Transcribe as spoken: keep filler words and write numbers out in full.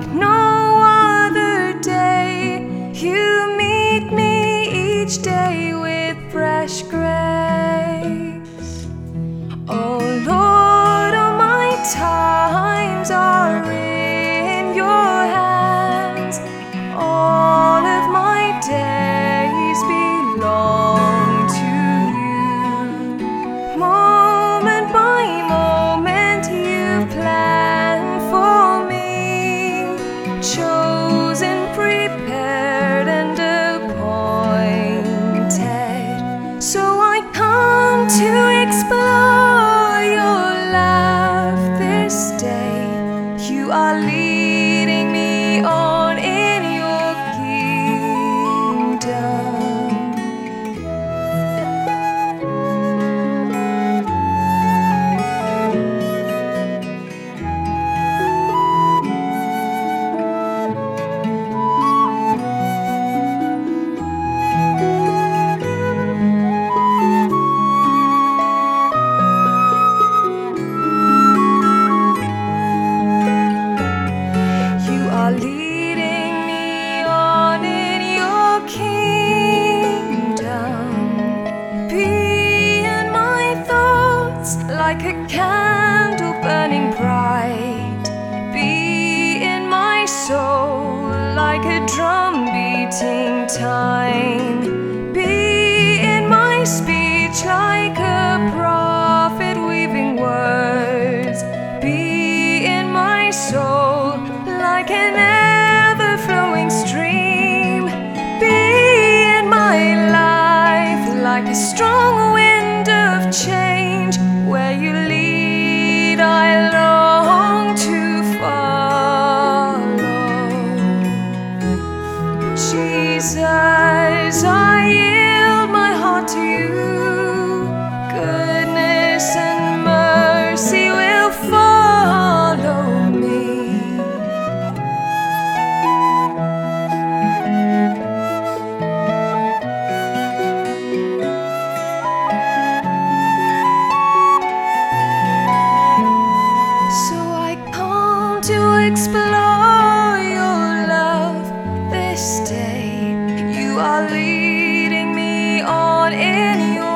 like no other day. You meet me each day with fresh grace. Oh Lord, all my times are in your hands. All of my days belong to you. Moment by moment you plan for me, chosen, prepared, and appointed. So I come to explore your love this day. You are leading me on in your kingdom. Leading me on in your kingdom. Be in my thoughts like a candle burning bright. Be in my soul like a drum beating time. Be in my speech like a prophet weaving words. Be in my soul like an ever-flowing stream. Be in my life like a strong wind of change. Where you lead, I long to follow. Jesus, I yield my heart to you. Goodness and mercy will follow me. To explore your love this day. You are leading me on in your